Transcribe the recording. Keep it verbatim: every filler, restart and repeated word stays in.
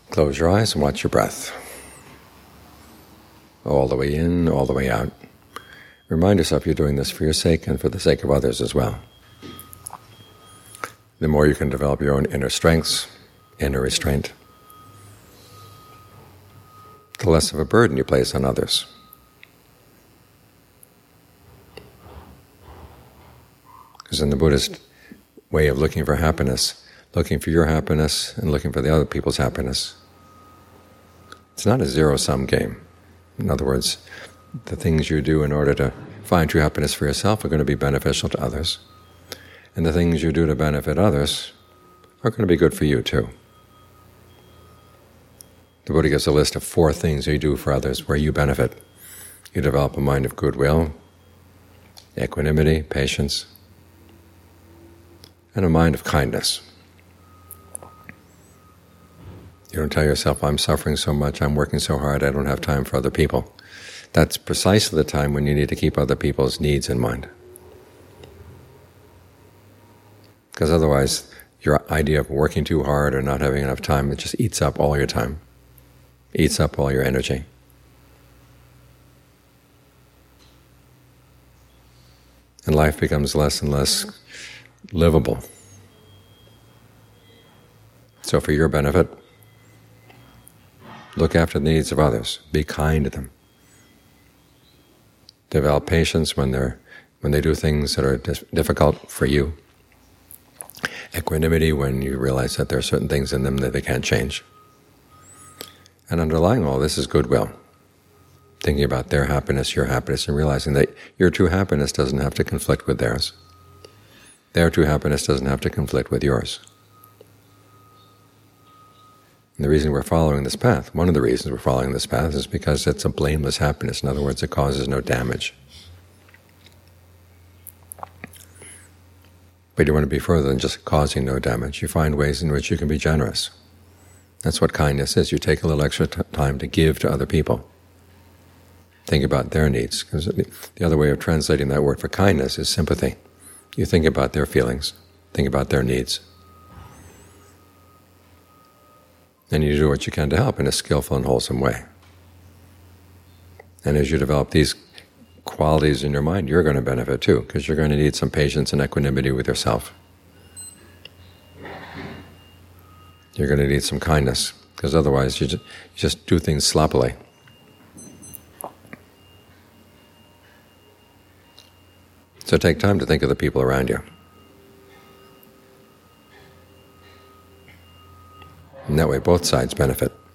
Close your eyes and watch your breath. All the way in, all the way out. Remind yourself you're doing this for your sake and for the sake of others as well. The more you can develop your own inner strengths, inner restraint, the less of a burden you place on others. Because in the Buddhist way of looking for happiness, looking for your happiness and looking for the other people's happiness, it's not a zero-sum game. In other words, the things you do in order to find true happiness for yourself are going to be beneficial to others, and the things you do to benefit others are going to be good for you too. The Buddha gives a list of four things you do for others where you benefit. You develop a mind of goodwill, equanimity, patience, and a mind of kindness. You don't tell yourself, I'm suffering so much, I'm working so hard, I don't have time for other people. That's precisely the time when you need to keep other people's needs in mind. Because otherwise, your idea of working too hard or not having enough time, it just eats up all your time, eats up all your energy. And life becomes less and less livable. So for your benefit, look after the needs of others. Be kind to them. Develop patience when they're when they do things that are difficult for you. Equanimity when you realize that there are certain things in them that they can't change. And underlying all this is goodwill. Thinking about their happiness, your happiness, and realizing that your true happiness doesn't have to conflict with theirs. Their true happiness doesn't have to conflict with yours. And the reason we're following this path, one of the reasons we're following this path, is because it's a blameless happiness. In other words, it causes no damage. But you want to be further than just causing no damage. You find ways in which you can be generous. That's what kindness is. You take a little extra t- time to give to other people. Think about their needs. Because the other way of translating that word for kindness is sympathy. You think about their feelings. Think about their needs. And you do what you can to help in a skillful and wholesome way. And as you develop these qualities in your mind, you're going to benefit too, because you're going to need some patience and equanimity with yourself. You're going to need some kindness, because otherwise you just, you just do things sloppily. So take time to think of the people around you. And that way both sides benefit.